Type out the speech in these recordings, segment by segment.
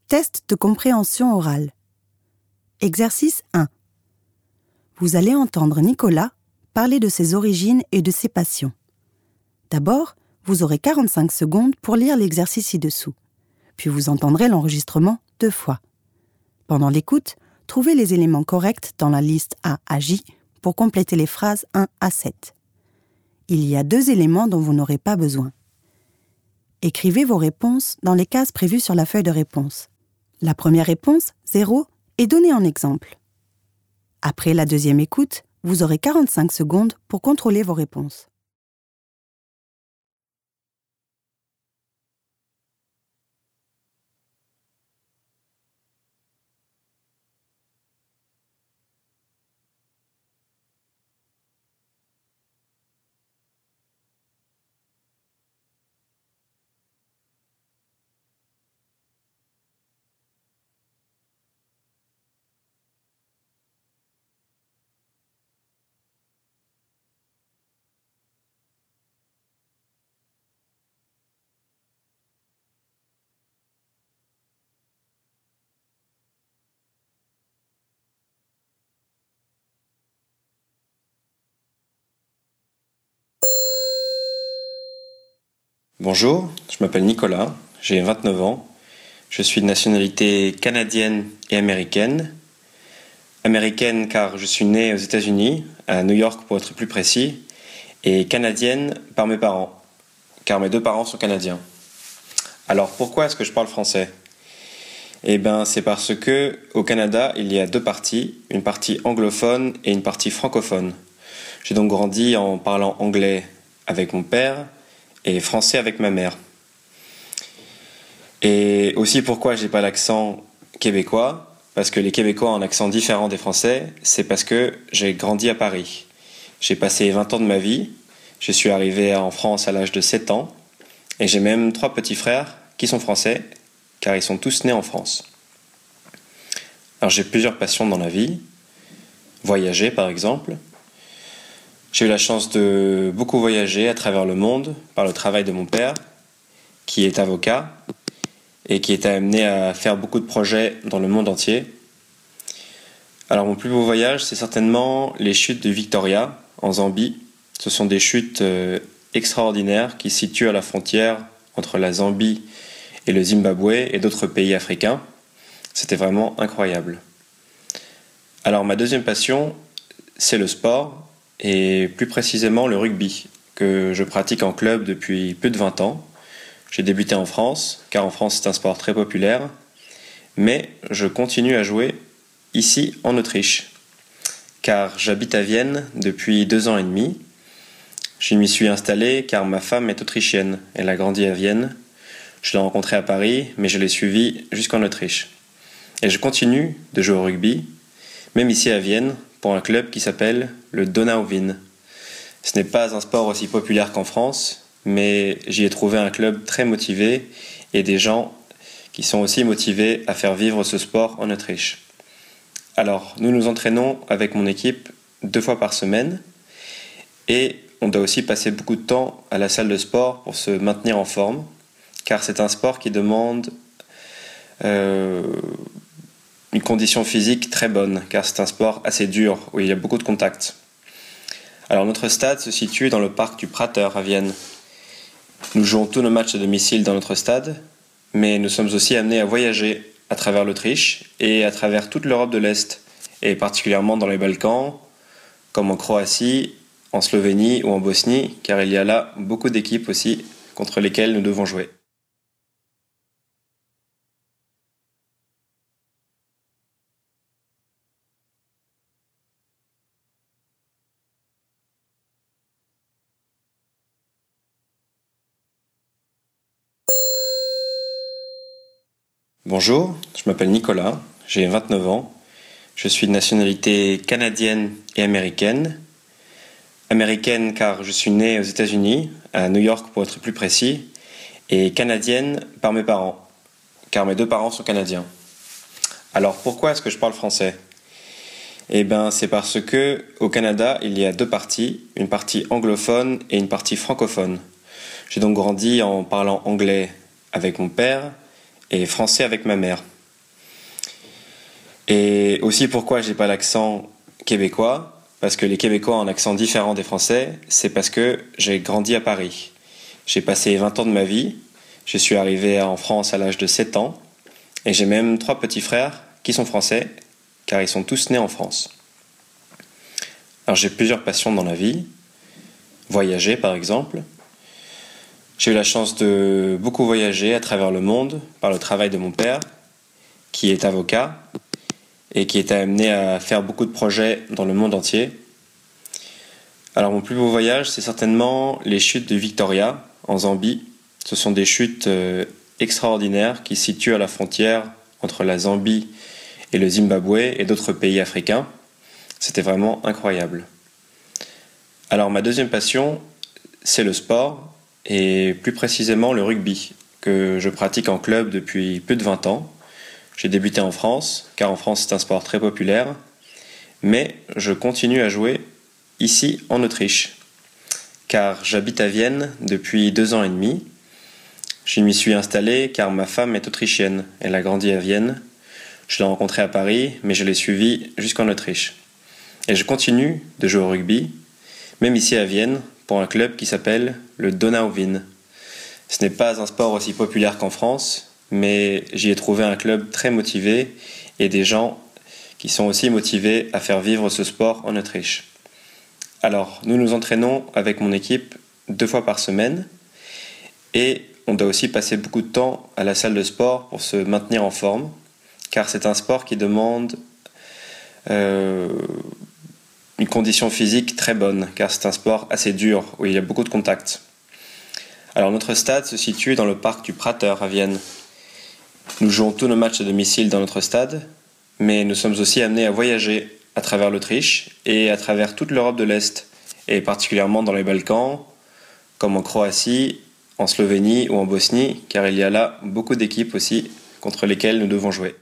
Test de compréhension orale. Exercice 1. Vous allez entendre Nicolas parler de ses origines et de ses passions. D'abord, vous aurez 45 secondes pour lire l'exercice ci-dessous. Puis vous entendrez l'enregistrement 2 fois. Pendant l'écoute, trouvez les éléments corrects dans la liste A à J pour compléter les phrases 1 à 7. Il y a 2 éléments dont vous n'aurez pas besoin. Écrivez vos réponses dans les cases prévues sur la feuille de réponse. La première réponse, 0, est donnée en exemple. Après la deuxième écoute, vous aurez 45 secondes pour contrôler vos réponses. Bonjour, je m'appelle Nicolas, j'ai 29 ans. Je suis de nationalité canadienne et américaine. Américaine car je suis né aux États-Unis, à New York pour être plus précis, et canadienne par mes parents, car mes 2 parents sont canadiens. Alors pourquoi est-ce que je parle français ? C'est parce que au Canada, il y a 2 parties, une partie anglophone et une partie francophone. J'ai donc grandi en parlant anglais avec mon père et français avec ma mère. Et aussi pourquoi j'ai pas l'accent québécois, parce que les Québécois ont un accent différent des Français, c'est parce que j'ai grandi à Paris. J'ai passé 20 ans de ma vie, je suis arrivé en France à l'âge de 7 ans, et j'ai même 3 petits frères qui sont français, car ils sont tous nés en France. Alors j'ai plusieurs passions dans la vie, voyager par exemple. J'ai eu la chance de beaucoup voyager à travers le monde par le travail de mon père, qui est avocat et qui est amené à faire beaucoup de projets dans le monde entier. Alors mon plus beau voyage, c'est certainement les chutes de Victoria, en Zambie. Ce sont des chutes extraordinaires qui se situent à la frontière entre la Zambie et le Zimbabwe et d'autres pays africains. C'était vraiment incroyable. Alors ma deuxième passion, c'est le sport, et plus précisément le rugby, que je pratique en club depuis plus de 20 ans. J'ai débuté en France, car en France c'est un sport très populaire, mais je continue à jouer ici en Autriche, car j'habite à Vienne depuis 2 ans et demi. Je m'y suis installé car ma femme est autrichienne, elle a grandi à Vienne. Je l'ai rencontrée à Paris, mais je l'ai suivie jusqu'en Autriche. Et je continue de jouer au rugby, même ici à Vienne, pour un club qui s'appelle le Donauwien. Ce n'est pas un sport aussi populaire qu'en France, mais j'y ai trouvé un club très motivé et des gens qui sont aussi motivés à faire vivre ce sport en Autriche. Alors, nous nous entraînons avec mon équipe 2 fois par semaine et on doit aussi passer beaucoup de temps à la salle de sport pour se maintenir en forme, car c'est un sport qui demande une condition physique très bonne, car c'est un sport assez dur, où il y a beaucoup de contacts. Alors notre stade se situe dans le parc du Prater à Vienne. Nous jouons tous nos matchs à domicile dans notre stade, mais nous sommes aussi amenés à voyager à travers l'Autriche et à travers toute l'Europe de l'Est, et particulièrement dans les Balkans, comme en Croatie, en Slovénie ou en Bosnie, car il y a là beaucoup d'équipes aussi contre lesquelles nous devons jouer. Bonjour, je m'appelle Nicolas, j'ai 29 ans. Je suis de nationalité canadienne et américaine. Américaine car je suis né aux États-Unis, à New York pour être plus précis, et canadienne par mes parents, car mes 2 parents sont canadiens. Alors pourquoi est-ce que je parle français ? C'est parce que au Canada, il y a 2 parties, une partie anglophone et une partie francophone. J'ai donc grandi en parlant anglais avec mon père et français avec ma mère. Et aussi pourquoi j'ai pas l'accent québécois, parce que les Québécois ont un accent différent des Français, c'est parce que j'ai grandi à Paris. J'ai passé 20 ans de ma vie, je suis arrivé en France à l'âge de 7 ans, et j'ai même 3 petits frères qui sont français, car ils sont tous nés en France. Alors j'ai plusieurs passions dans la vie, voyager par exemple. J'ai eu la chance de beaucoup voyager à travers le monde par le travail de mon père, qui est avocat, et qui était amené à faire beaucoup de projets dans le monde entier. Alors mon plus beau voyage, c'est certainement les chutes de Victoria, en Zambie. Ce sont des chutes extraordinaires qui se situent à la frontière entre la Zambie et le Zimbabwe et d'autres pays africains. C'était vraiment incroyable. Alors ma deuxième passion, c'est le sport, et plus précisément le rugby, que je pratique en club depuis plus de 20 ans. J'ai débuté en France, car en France c'est un sport très populaire, mais je continue à jouer ici en Autriche, car j'habite à Vienne depuis 2 ans et demi. Je m'y suis installé car ma femme est autrichienne, elle a grandi à Vienne. Je l'ai rencontrée à Paris, mais je l'ai suivie jusqu'en Autriche. Et je continue de jouer au rugby, même ici à Vienne, pour un club qui s'appelle le Donauwien. Ce n'est pas un sport aussi populaire qu'en France, mais j'y ai trouvé un club très motivé et des gens qui sont aussi motivés à faire vivre ce sport en Autriche. Alors, nous nous entraînons avec mon équipe 2 fois par semaine et on doit aussi passer beaucoup de temps à la salle de sport pour se maintenir en forme, car c'est un sport qui demande une condition physique très bonne, car c'est un sport assez dur où il y a beaucoup de contacts. Alors notre stade se situe dans le parc du Prater à Vienne. Nous jouons tous nos matchs à domicile dans notre stade, mais nous sommes aussi amenés à voyager à travers l'Autriche et à travers toute l'Europe de l'Est, et particulièrement dans les Balkans, comme en Croatie, en Slovénie ou en Bosnie, car il y a là beaucoup d'équipes aussi contre lesquelles nous devons jouer.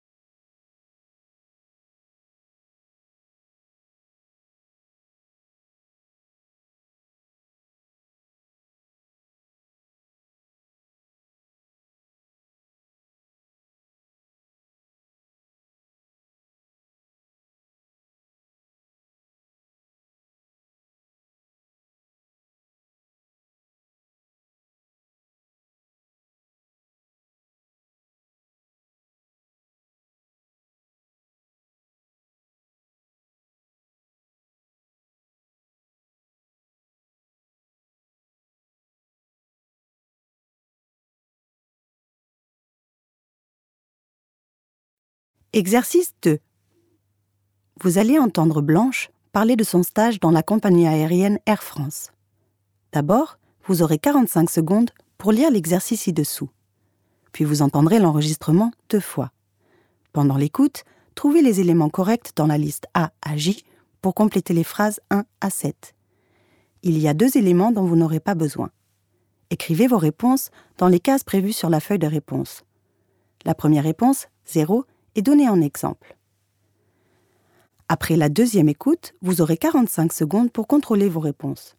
Exercice 2. Vous allez entendre Blanche parler de son stage dans la compagnie aérienne Air France. D'abord, vous aurez 45 secondes pour lire l'exercice ci-dessous. Puis vous entendrez l'enregistrement 2 fois. Pendant l'écoute, trouvez les éléments corrects dans la liste A à J pour compléter les phrases 1 à 7. Il y a 2 éléments dont vous n'aurez pas besoin. Écrivez vos réponses dans les cases prévues sur la feuille de réponse. La première réponse, 0, est donnée en exemple. Après la deuxième écoute, vous aurez 45 secondes pour contrôler vos réponses.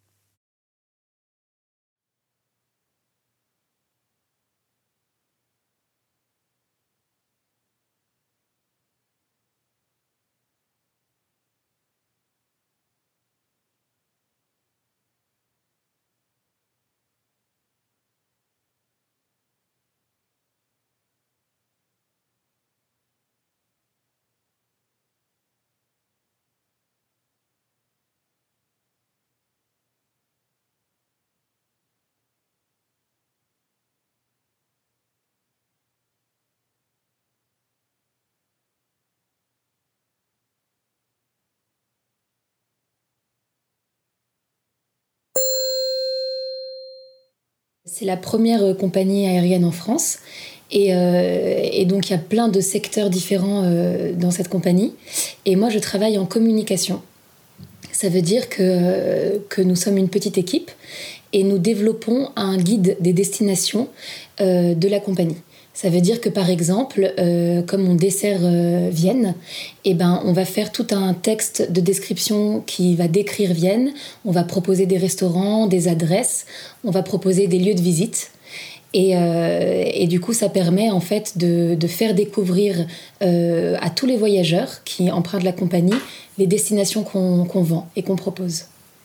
C'est la première compagnie aérienne en France et donc il y a plein de secteurs différents dans cette compagnie. Et moi, je travaille en communication. Ça veut dire que nous sommes une petite équipe et nous développons un guide des destinations de la compagnie. Ça veut dire que par exemple, comme on dessert Vienne, on va faire tout un texte de description qui va décrire Vienne. On va proposer des restaurants, des adresses, on va proposer des lieux de visite. Et du coup, ça permet en fait de faire découvrir à tous les voyageurs qui empruntent la compagnie les destinations qu'on vend et qu'on propose.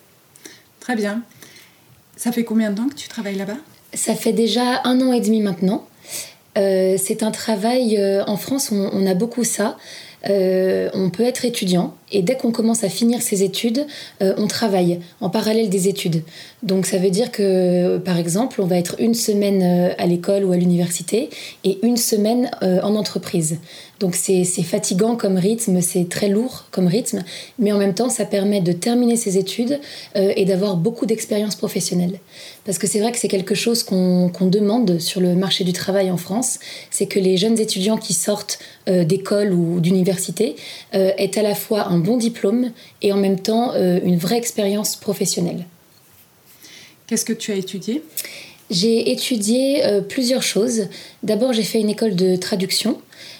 Très bien. Ça fait combien de temps que tu travailles là-bas ? Ça fait déjà 1 an et demi maintenant. C'est un travail, en France, on a beaucoup ça. On peut être étudiant et dès qu'on commence à finir ses études, on travaille en parallèle des études. Donc ça veut dire que, par exemple, on va être 1 semaine à l'école ou à l'université et 1 semaine en entreprise. Donc c'est fatigant comme rythme, c'est très lourd comme rythme, mais en même temps ça permet de terminer ses études et d'avoir beaucoup d'expérience professionnelle. Parce que c'est vrai que c'est quelque chose qu'on demande sur le marché du travail en France, c'est que les jeunes étudiants qui sortent d'école ou d'université aient à la fois un bon diplôme et en même temps une vraie expérience professionnelle. Qu'est-ce que tu as étudié ? J'ai étudié plusieurs choses. D'abord, j'ai fait une école de traduction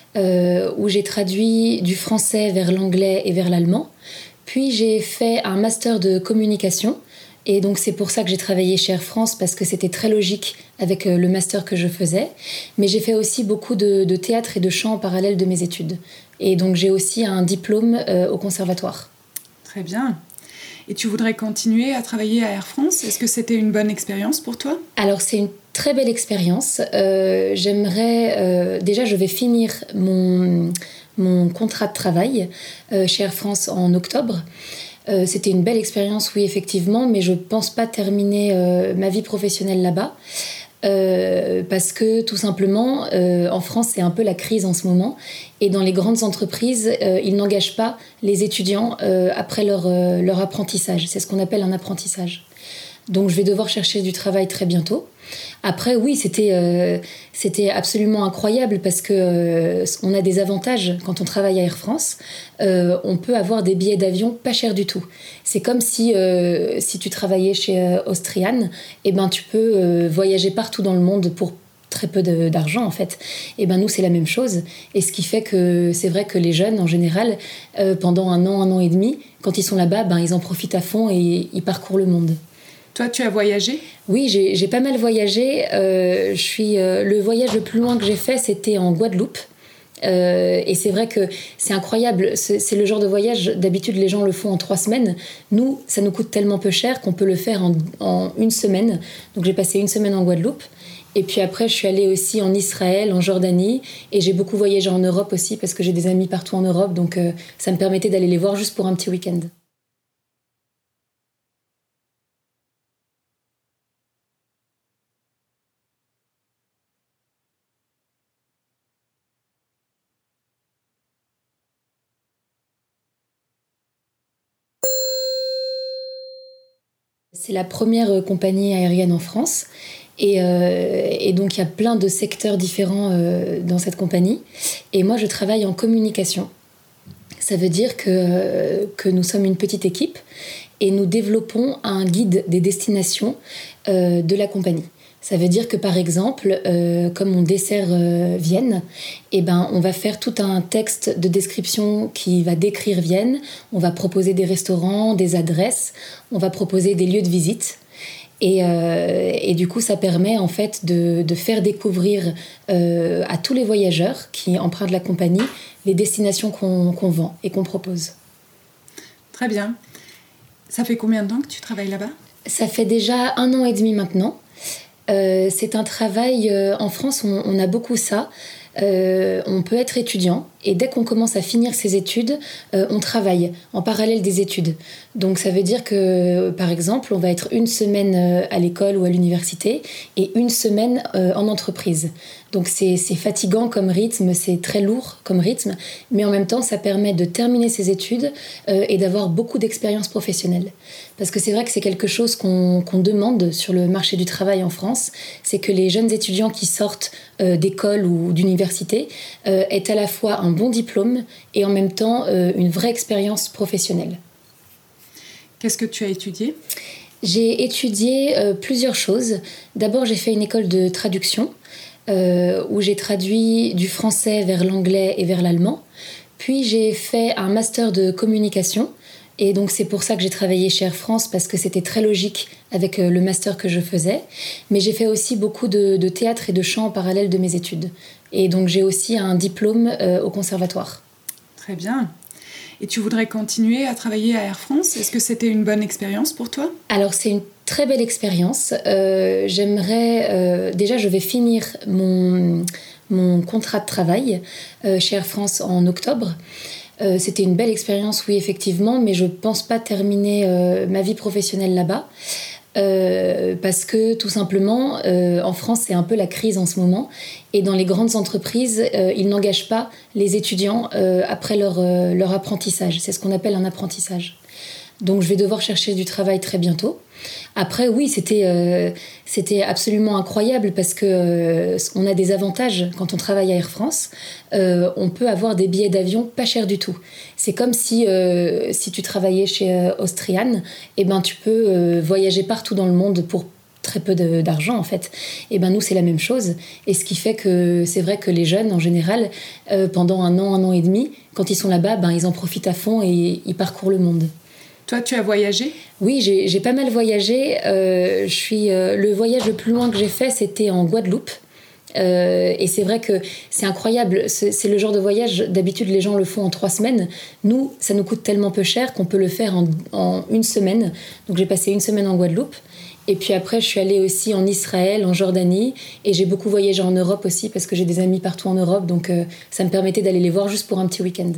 où j'ai traduit du français vers l'anglais et vers l'allemand. Puis j'ai fait un master de communication. Et donc c'est pour ça que j'ai travaillé chez Air France, parce que c'était très logique avec le master que je faisais. Mais j'ai fait aussi beaucoup de théâtre et de chant en parallèle de mes études. Et donc j'ai aussi un diplôme au conservatoire. Très bien. Et tu voudrais continuer à travailler à Air France ? Est-ce que c'était une bonne expérience pour toi ? Alors c'est une très belle expérience. J'aimerais... déjà je vais finir mon contrat de travail chez Air France en octobre. C'était une belle expérience, oui, effectivement, mais je ne pense pas terminer ma vie professionnelle là-bas. Parce que tout simplement, en France, c'est un peu la crise en ce moment. Et dans les grandes entreprises, ils n'engagent pas les étudiants après leur apprentissage. C'est ce qu'on appelle un apprentissage. Donc je vais devoir chercher du travail très bientôt. Après, oui, c'était absolument incroyable parce que on a des avantages quand on travaille à Air France. On peut avoir des billets d'avion pas chers du tout. C'est comme si tu travaillais chez Austrian, et ben tu peux voyager partout dans le monde pour très peu d'argent en fait. Et ben nous c'est la même chose. Et ce qui fait que c'est vrai que les jeunes en général, pendant 1 an et demi, quand ils sont là-bas, ben ils en profitent à fond et ils parcourent le monde. Toi, tu as voyagé ? Oui, j'ai pas mal voyagé. Le voyage le plus loin que j'ai fait, c'était en Guadeloupe. Et c'est vrai que c'est incroyable. C'est le genre de voyage, d'habitude, les gens le font en 3 semaines. Nous, ça nous coûte tellement peu cher qu'on peut le faire en 1 semaine. Donc j'ai passé 1 semaine en Guadeloupe. Et puis après, je suis allée aussi en Israël, en Jordanie. Et j'ai beaucoup voyagé en Europe aussi parce que j'ai des amis partout en Europe. Donc ça me permettait d'aller les voir juste pour un petit week-end. C'est la première compagnie aérienne en France. Et donc, il y a plein de secteurs différents dans cette compagnie. Et moi, je travaille en communication. Ça veut dire que nous sommes une petite équipe et nous développons un guide des destinations de la compagnie. Ça veut dire que, par exemple, comme on dessert Vienne, eh ben, on va faire tout un texte de description qui va décrire Vienne. On va proposer des restaurants, des adresses, on va proposer des lieux de visite. Et du coup, ça permet en fait de faire découvrir à tous les voyageurs qui empruntent la compagnie les destinations qu'on vend et qu'on propose. Très bien. Ça fait combien de temps que tu travailles là-bas ? Ça fait déjà 1 an et demi maintenant. C'est un travail, en France, on a beaucoup ça. On peut être étudiant et dès qu'on commence à finir ses études, on travaille en parallèle des études. Donc ça veut dire que, par exemple, on va être 1 semaine à l'école ou à l'université et 1 semaine en entreprise. Donc c'est fatigant comme rythme, c'est très lourd comme rythme, mais en même temps ça permet de terminer ses études et d'avoir beaucoup d'expérience professionnelle. Parce que c'est vrai que c'est quelque chose qu'on demande sur le marché du travail en France, c'est que les jeunes étudiants qui sortent d'école ou d'université aient à la fois un bon diplôme et en même temps une vraie expérience professionnelle. Qu'est-ce que tu as étudié ? J'ai étudié plusieurs choses. D'abord, j'ai fait une école de traduction où j'ai traduit du français vers l'anglais et vers l'allemand. Puis j'ai fait un master de communication Et donc c'est pour ça que j'ai travaillé chez Air France, parce que c'était très logique avec le master que je faisais. Mais j'ai fait aussi beaucoup de théâtre et de chant en parallèle de mes études. Et donc j'ai aussi un diplôme au conservatoire. Très bien. Et tu voudrais continuer à travailler à Air France ? Est-ce que c'était une bonne expérience pour toi ? Alors c'est une très belle expérience. J'aimerais... déjà je vais finir mon contrat de travail chez Air France en octobre. C'était une belle expérience, oui, effectivement, mais je ne pense pas terminer ma vie professionnelle là-bas. Parce que tout simplement, en France, c'est un peu la crise en ce moment. Et dans les grandes entreprises, ils n'engagent pas les étudiants après leur apprentissage. C'est ce qu'on appelle un apprentissage. Donc je vais devoir chercher du travail très bientôt. Après, oui, c'était absolument incroyable parce que on a des avantages quand on travaille à Air France. On peut avoir des billets d'avion pas chers du tout. C'est comme si tu travaillais chez Austrian, et ben tu peux voyager partout dans le monde pour très peu d'argent en fait. Et ben nous c'est la même chose. Et ce qui fait que c'est vrai que les jeunes en général, pendant un an et demi, quand ils sont là-bas, ben ils en profitent à fond et ils parcourent le monde. Toi, tu as voyagé ? Oui, j'ai pas mal voyagé. Le voyage le plus loin que j'ai fait, c'était en Guadeloupe. Et c'est vrai que c'est incroyable. C'est le genre de voyage, d'habitude, les gens le font en 3 semaines. Nous, ça nous coûte tellement peu cher qu'on peut le faire en 1 semaine. Donc j'ai passé 1 semaine en Guadeloupe. Et puis après, je suis allée aussi en Israël, en Jordanie. Et j'ai beaucoup voyagé en Europe aussi parce que j'ai des amis partout en Europe. Donc ça me permettait d'aller les voir juste pour un petit week-end.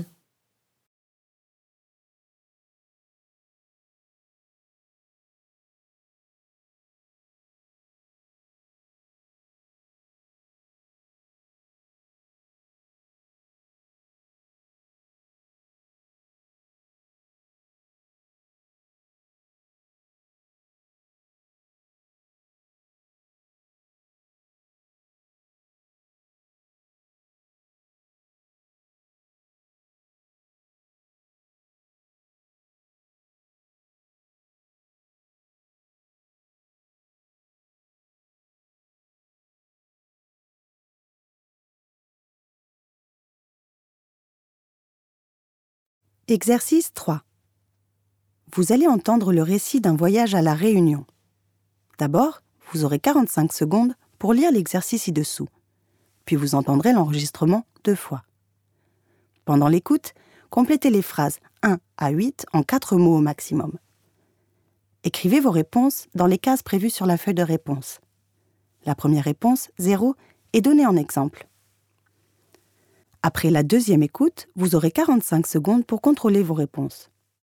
Exercice 3. Vous allez entendre le récit d'un voyage à La Réunion. D'abord, vous aurez 45 secondes pour lire l'exercice ci-dessous. Puis vous entendrez l'enregistrement 2 fois. Pendant l'écoute, complétez les phrases 1 à 8 en 4 mots au maximum. Écrivez vos réponses dans les cases prévues sur la feuille de réponse. La première réponse, 0, est donnée en exemple. Après la deuxième écoute, vous aurez 45 secondes pour contrôler vos réponses.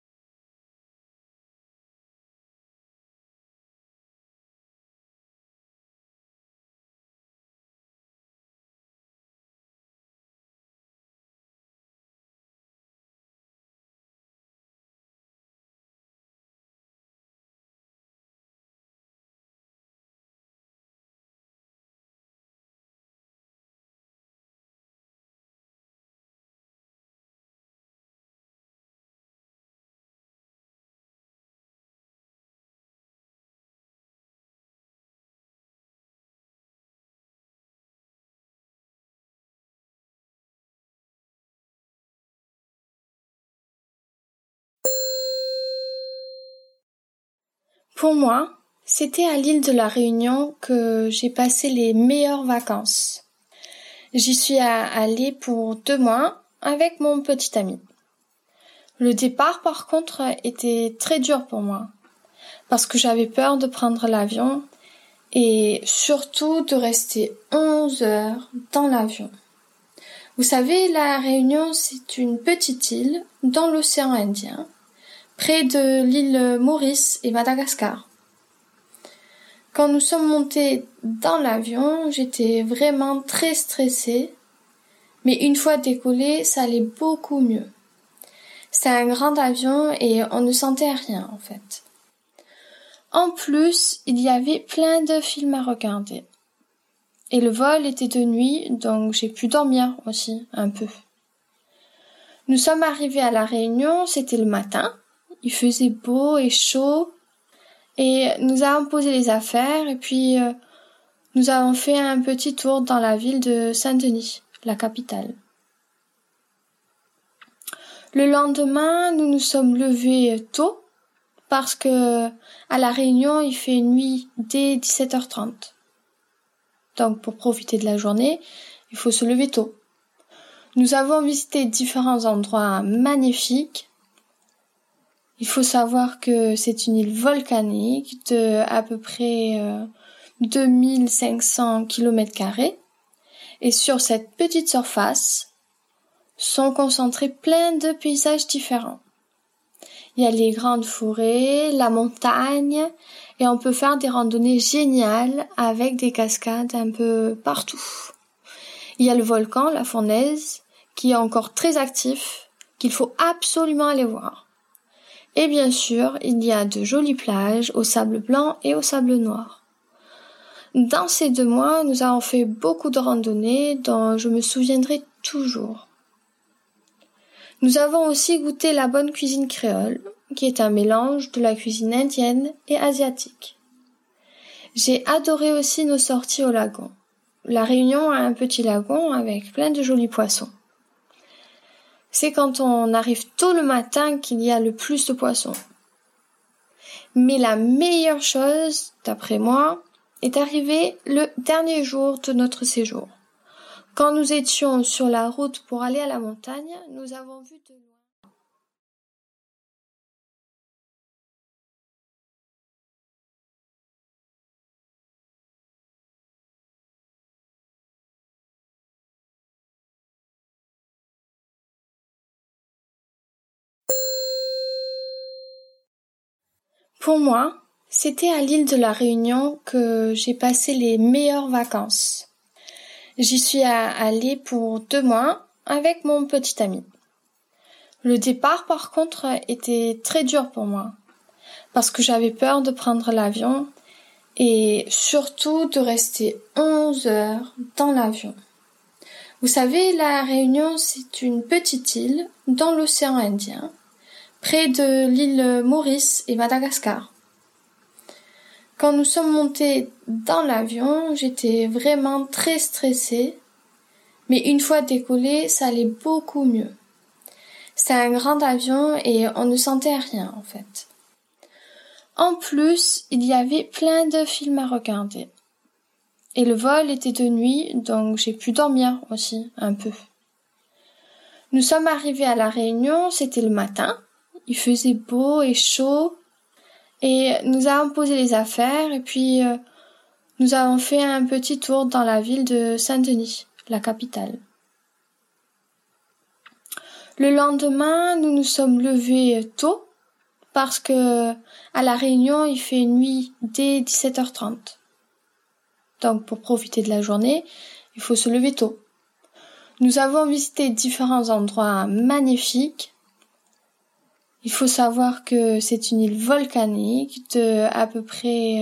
Pour moi, c'était à l'île de la Réunion que j'ai passé les meilleures vacances. J'y suis allée pour 2 mois avec mon petit ami. Le départ, par contre, était très dur pour moi, parce que j'avais peur de prendre l'avion et surtout de rester 11 heures dans l'avion. Vous savez, la Réunion, c'est une petite île dans l'océan Indien, près de l'île Maurice et Madagascar. Quand nous sommes montés dans l'avion, j'étais vraiment très stressée, mais une fois décollé, ça allait beaucoup mieux. C'est un grand avion et on ne sentait rien en fait. En plus, il y avait plein de films à regarder. Et le vol était de nuit, donc j'ai pu dormir aussi un peu. Nous sommes arrivés à La Réunion, c'était le matin. Il faisait beau et chaud et nous avons posé les affaires et puis nous avons fait un petit tour dans la ville de Saint-Denis, la capitale. Le lendemain, nous nous sommes levés tôt parce que à La Réunion, il fait nuit dès 17h30. Donc pour profiter de la journée, il faut se lever tôt. Nous avons visité différents endroits magnifiques. Il faut savoir que c'est une île volcanique de à peu près 2500 km². Et sur cette petite surface sont concentrés plein de paysages différents. Il y a les grandes forêts, la montagne, et on peut faire des randonnées géniales avec des cascades un peu partout. Il y a le volcan, la fournaise, qui est encore très actif, qu'il faut absolument aller voir. Et bien sûr, il y a de jolies plages au sable blanc et au sable noir. Dans ces 2 mois, nous avons fait beaucoup de randonnées dont je me souviendrai toujours. Nous avons aussi goûté la bonne cuisine créole, qui est un mélange de la cuisine indienne et asiatique. J'ai adoré aussi nos sorties au lagon. La Réunion a un petit lagon avec plein de jolis poissons. C'est quand on arrive tôt le matin qu'il y a le plus de poissons. Mais la meilleure chose, d'après moi, est arrivée le dernier jour de notre séjour. Quand nous étions sur la route pour aller à la montagne, nous avons vu de loin. Pour moi, c'était à l'île de la Réunion que j'ai passé les meilleures vacances. J'y suis allée pour 2 mois avec mon petit ami. Le départ, par contre, était très dur pour moi, parce que j'avais peur de prendre l'avion et surtout de rester 11 heures dans l'avion. Vous savez, la Réunion, c'est une petite île dans l'océan Indien, près de l'île Maurice et Madagascar. Quand nous sommes montés dans l'avion, j'étais vraiment très stressée, mais une fois décollé, ça allait beaucoup mieux. C'était un grand avion et on ne sentait rien en fait. En plus, il y avait plein de films à regarder. Et le vol était de nuit, donc j'ai pu dormir aussi un peu. Nous sommes arrivés à La Réunion, c'était le matin. Il faisait beau et chaud. Et nous avons posé les affaires et puis nous avons fait un petit tour dans la ville de Saint-Denis, la capitale. Le lendemain, nous nous sommes levés tôt parce que à La Réunion, il fait nuit dès 17h30. Donc pour profiter de la journée, il faut se lever tôt. Nous avons visité différents endroits magnifiques. Il faut savoir que c'est une île volcanique de à peu près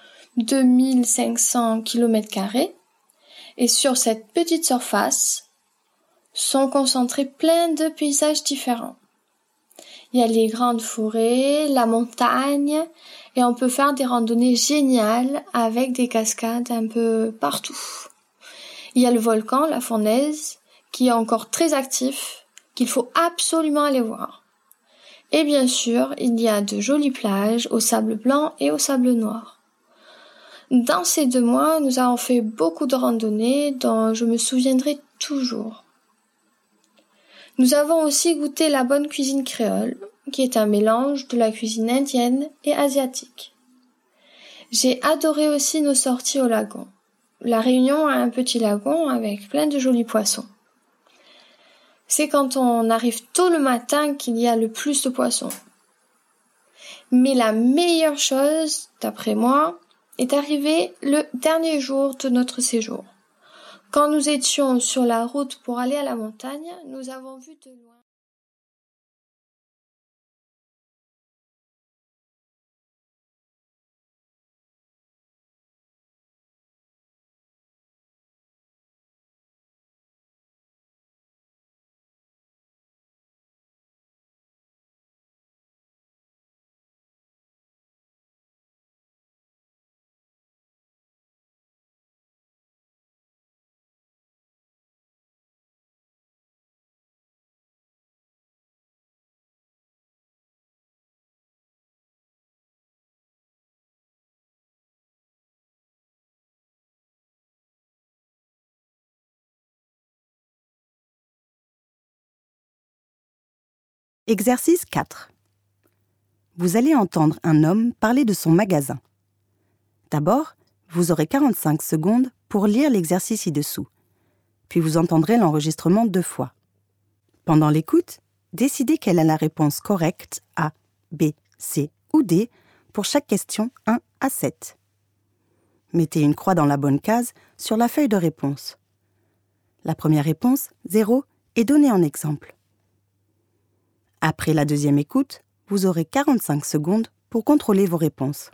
2500 km². Et sur cette petite surface sont concentrés plein de paysages différents. Il y a les grandes forêts, la montagne, et on peut faire des randonnées géniales avec des cascades un peu partout. Il y a le volcan, la fournaise, qui est encore très actif, qu'il faut absolument aller voir. Et bien sûr, il y a de jolies plages au sable blanc et au sable noir. Dans ces 2 mois, nous avons fait beaucoup de randonnées dont je me souviendrai toujours. Nous avons aussi goûté la bonne cuisine créole, qui est un mélange de la cuisine indienne et asiatique. J'ai adoré aussi nos sorties au lagon. La Réunion a un petit lagon avec plein de jolis poissons. C'est quand on arrive tôt le matin qu'il y a le plus de poissons. Mais la meilleure chose, d'après moi, est arrivée le dernier jour de notre séjour. Quand nous étions sur la route pour aller à la montagne, nous avons vu de loin. Exercice 4. Vous allez entendre un homme parler de son magasin. D'abord, vous aurez 45 secondes pour lire l'exercice ci-dessous. Puis vous entendrez l'enregistrement 2 fois. Pendant l'écoute, décidez quelle est la réponse correcte A, B, C ou D pour chaque question 1 à 7. Mettez une croix dans la bonne case sur la feuille de réponse. La première réponse, 0, est donnée en exemple. Après la deuxième écoute, vous aurez 45 secondes pour contrôler vos réponses.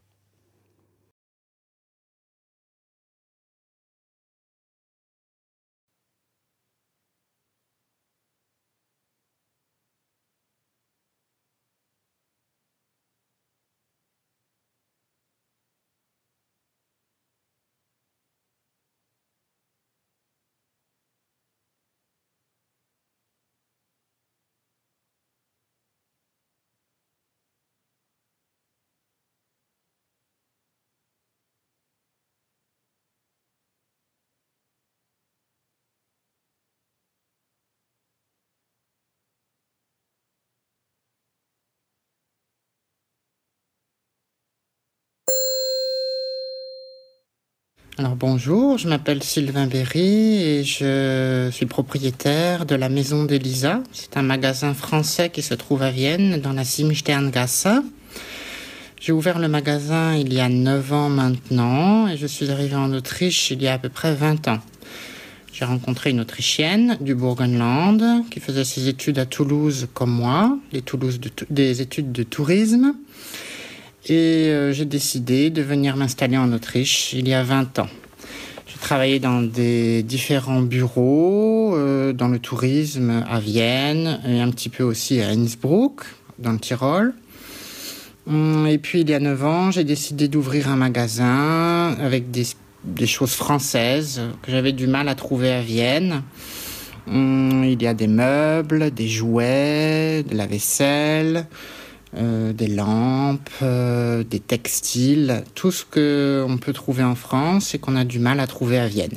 Alors bonjour, je m'appelle Sylvain Berry et je suis propriétaire de la Maison d'Elisa. C'est un magasin français qui se trouve à Vienne, dans la Siemsterngasse. J'ai ouvert le magasin il y a 9 ans maintenant et je suis arrivée en Autriche il y a à peu près 20 ans. J'ai rencontré une Autrichienne du Burgenland qui faisait ses études à Toulouse comme moi, des études de tourisme. Et j'ai décidé de venir m'installer en Autriche il y a 20 ans. J'ai travaillé dans des différents bureaux, dans le tourisme à Vienne et un petit peu aussi à Innsbruck, dans le Tyrol. Et puis il y a 9 ans, j'ai décidé d'ouvrir un magasin avec des choses françaises que j'avais du mal à trouver à Vienne. Il y a des meubles, des jouets, de la vaisselle, des lampes, des textiles, tout ce qu'on peut trouver en France et qu'on a du mal à trouver à Vienne.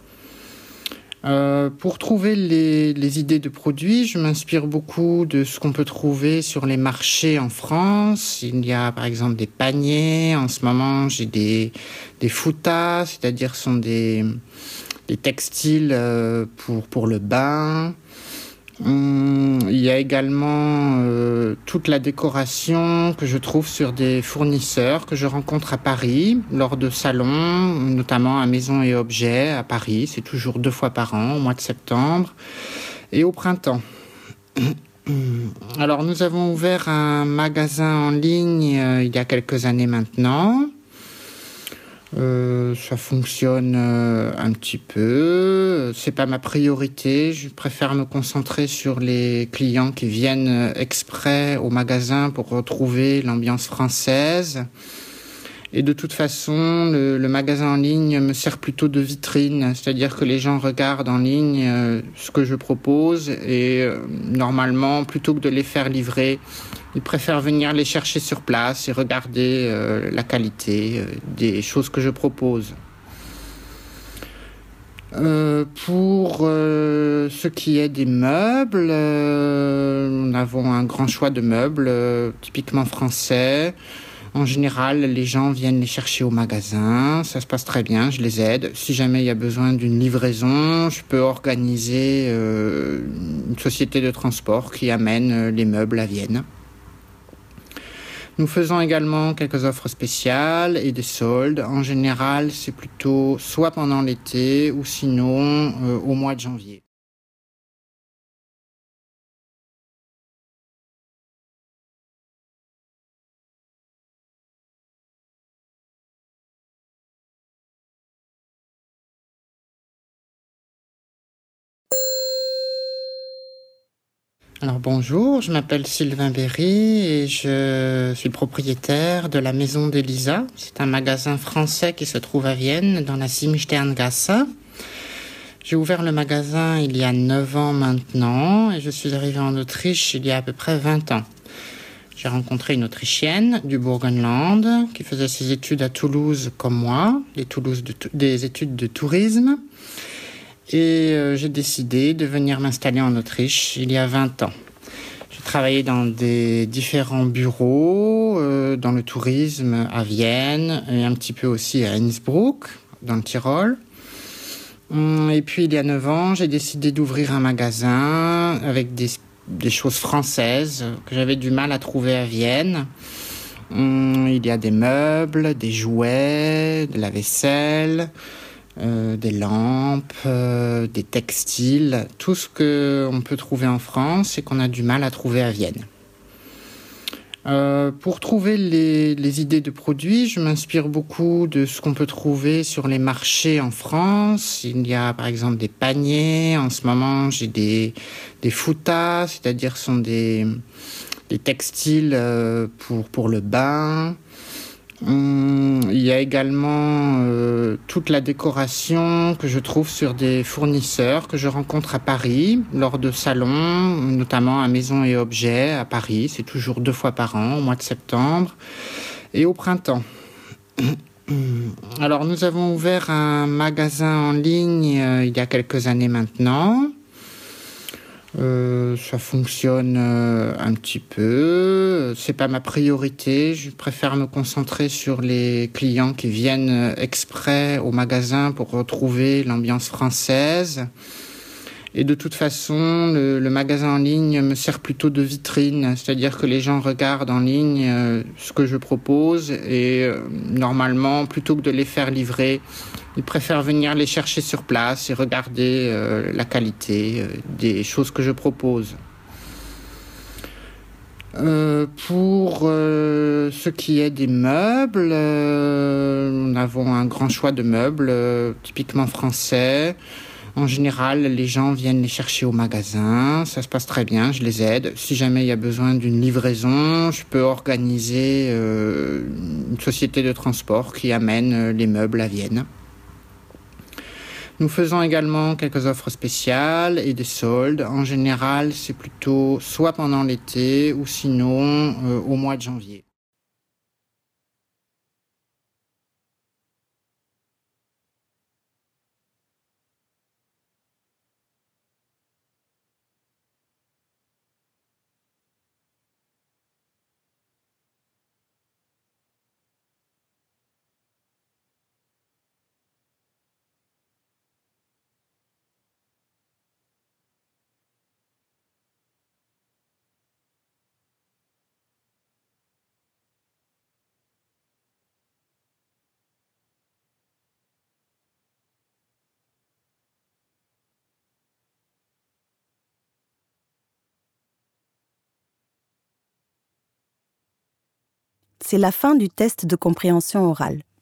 Pour trouver les idées de produits, je m'inspire beaucoup de ce qu'on peut trouver sur les marchés en France. Il y a par exemple des paniers. En ce moment, j'ai des futas, c'est-à-dire sont des textiles pour le bain. Il y a également toute la décoration que je trouve sur des fournisseurs que je rencontre à Paris lors de salons, notamment à Maison et Objets à Paris. C'est toujours 2 fois par an, au mois de septembre et au printemps. Alors nous avons ouvert un magasin en ligne il y a quelques années maintenant. Ça fonctionne un petit peu. C'est pas ma priorité. Je préfère me concentrer sur les clients qui viennent exprès au magasin pour retrouver l'ambiance française. Et de toute façon, le magasin en ligne me sert plutôt de vitrine. C'est-à-dire que les gens regardent en ligne ce que je propose et normalement, plutôt que de les faire livrer, ils préfèrent venir les chercher sur place et regarder la qualité des choses que je propose. Pour ce qui est des meubles, nous avons un grand choix de meubles typiquement français. En général, les gens viennent les chercher au magasin, ça se passe très bien, je les aide. Si jamais il y a besoin d'une livraison, je peux organiser une société de transport qui amène les meubles à Vienne. Nous faisons également quelques offres spéciales et des soldes. En général, c'est plutôt soit pendant l'été ou sinon au mois de janvier. Alors bonjour, je m'appelle Sylvain Berry et je suis propriétaire de la Maison d'Elisa. C'est un magasin français qui se trouve à Vienne, dans la Siemsterngasse. J'ai ouvert le magasin il y a 9 ans maintenant et je suis arrivée en Autriche il y a à peu près 20 ans. J'ai rencontré une Autrichienne du Burgenland qui faisait ses études à Toulouse comme moi, des études de tourisme. Et j'ai décidé de venir m'installer en Autriche il y a 20 ans. J'ai travaillé dans des différents bureaux, dans le tourisme à Vienne et un petit peu aussi à Innsbruck, dans le Tyrol. Et puis, il y a 9 ans, j'ai décidé d'ouvrir un magasin avec des choses françaises que j'avais du mal à trouver à Vienne. Il y a des meubles, des jouets, de la vaisselle, des lampes, des textiles, tout ce qu'on peut trouver en France et qu'on a du mal à trouver à Vienne. Pour trouver les idées de produits, je m'inspire beaucoup de ce qu'on peut trouver sur les marchés en France. Il y a par exemple des paniers. En ce moment, j'ai des foutas, c'est-à-dire sont des textiles pour le bain. Il y a également toute la décoration que je trouve sur des fournisseurs que je rencontre à Paris lors de salons, notamment à Maison et Objets à Paris. C'est toujours 2 fois par an, au mois de septembre et au printemps. Alors, nous avons ouvert un magasin en ligne il y a quelques années maintenant. Ça fonctionne un petit peu. C'est pas ma priorité. Je préfère me concentrer sur les clients qui viennent exprès au magasin pour retrouver l'ambiance française. Et de toute façon, le magasin en ligne me sert plutôt de vitrine. C'est-à-dire que les gens regardent en ligne ce que je propose et normalement, plutôt que de les faire livrer, ils préfèrent venir les chercher sur place et regarder la qualité des choses que je propose. Pour ce qui est des meubles, nous avons un grand choix de meubles, typiquement français. En général, les gens viennent les chercher au magasin, ça se passe très bien, je les aide. Si jamais il y a besoin d'une livraison, je peux organiser une société de transport qui amène les meubles à Vienne. Nous faisons également quelques offres spéciales et des soldes. En général, c'est plutôt soit pendant l'été ou sinon au mois de janvier. C'est la fin du test de compréhension orale.